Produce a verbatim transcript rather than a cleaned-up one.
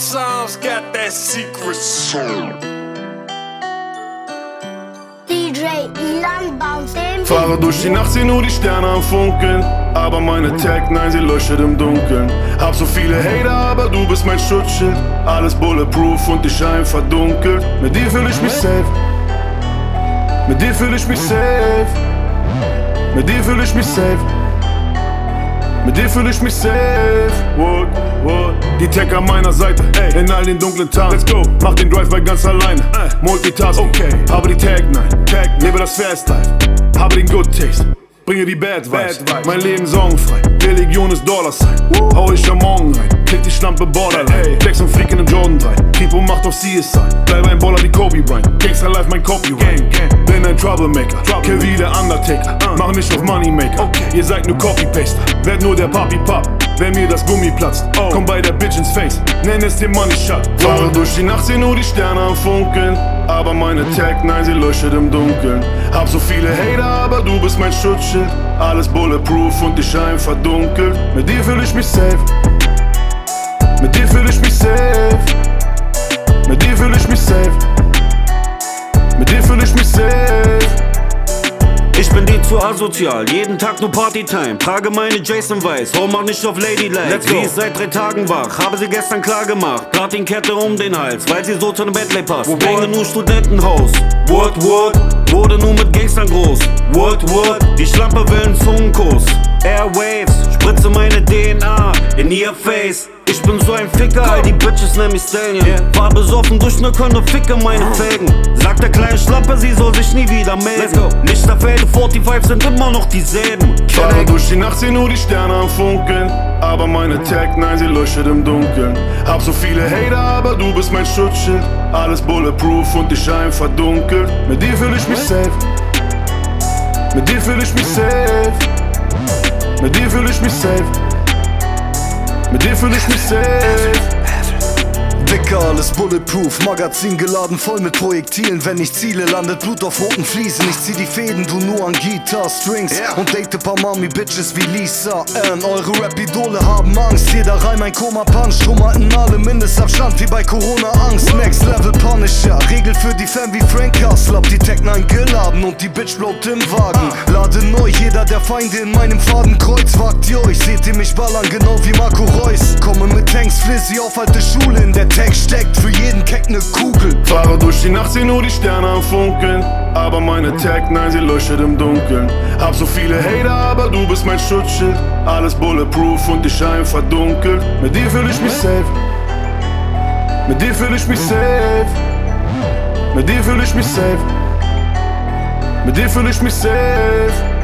Sounds got that secret soul. D J Ilan Bounce. Fahre durch die Nacht, seh nur die Sterne am Funkeln. Aber meine Tag nein, sie leuchtet im Dunkeln. Hab so viele Hater, aber du bist mein Schutzschild. Alles bulletproof und ich Schein verdunkelt. Mit dir fühl ich mich safe. Mit dir fühl ich mich safe. Mit dir fühl ich mich safe. Mit dir fühl ich mich safe. What, what? Die Tech an meiner Seite, ey, in all den dunklen Tagen. Let's go, mach den Drive-By ganz alleine. uh, Multitasking, okay. Habe die Tag nein, Tag, lebe das Fast Life. Habe den Good Taste, bringe die Bad Vibes. Bad vibes. Mein Leben sorgenfrei, Religion ist Dollarsign. uh. Hau ich am Morgen rein, klick die Schlampe Borderline. Flex und Freak in dem Jordan drei, Kripo macht auf C S I. Bleib ein Baller wie Kobe Bryant, Gangster Life mein Copyright. Bin ein Troublemaker, Trouble. Kill wie der Undertaker. uh. Mach nicht auf Moneymaker, okay. Ihr seid nur Copy-Paster. Werd nur der Papi-Pap, wenn mir das Gummi platzt. oh. Komm bei der Bitch ins Face, nenn es den Money Shot. Fahre durch die Nacht, seh nur die Sterne am Funkeln. Aber meine Tag, nein, sie leuchtet im Dunkeln. Hab so viele Hater, aber du bist mein Schutzschild. Alles bulletproof und ich Schein verdunkelt. Mit dir fühl ich mich safe. Mit dir fühl ich mich safe. Mit dir fühl ich mich safe. Mit dir fühl ich mich safe. Ich bin dir zu asozial, jeden Tag nur Partytime. Trage meine Jason Weiß, hau mach nicht auf Ladylike. Sie ist seit drei Tagen wach, habe sie gestern klar gemacht. Platinkette um den Hals, weil sie so zu einem Bentley passt. Hänge nur Studentenhaus, what, what? Wurde nur mit Gangstern groß, what, what? Die Schlampe will einen Zungenkuss. Airwaves, spritze meine D N A in ihr Face. Ich bin so ein Ficker, all die Bitches nennen mich Stallion. War besoffen durch ne Kölner Ficker meine Felgen. Sagt der kleine Schlampe, sie soll sich nie wieder melden. Lichterfelde fünfundvierzig sind immer noch dieselben. Fahre durch die Nacht, seh nur die Sterne am Funkeln. Aber meine Tag, nein, sie leuchtet im Dunkeln. Hab so viele Hater, aber du bist mein Schutzschild. Alles bulletproof und ich Schein verdunkelt. Mit dir fühl ich mich safe. Mit dir fühl ich mich safe. Mit dir fühl ich mich safe. Mit dir fühl ich mich safe. Dicker, alles bulletproof, Magazin geladen voll mit Projektilen. Wenn ich ziele, landet Blut auf roten Fliesen. Ich zieh die Fäden, du nur an Guitar Strings. yeah. Und date paar Mami-Bitches wie Lisa Ann. Eure Rap-Idole haben Angst, jeder Reim ein Koma-Punch. Drum halten alle Mindestabstand wie bei Corona-Angst. Next Level Punisher, Regel für die Fan wie Frank Castle. Hab die Tech neun geladen und die Bitch bleibt im Wagen. Lade neu, jeder der Feinde in meinem Fadenkreuz. Wagt ihr euch, seht ihr mich ballern, genau wie Marco Reus. Komme mit Tanks, Flizzy auf alte Schule. In der Tag steckt für jeden Keck ne Kugel. Fahre durch die Nacht, seh nur die Sterne am Funkeln. Aber meine Tag, nein, sie leuchtet im Dunkeln. Hab so viele Hater, aber du bist mein Schutzschild. Alles bulletproof und ich Schein verdunkelt. Mit dir fühl ich mich safe. Mit dir fühl ich mich safe. Mit dir fühl ich mich safe. Mit dir fühl ich mich safe.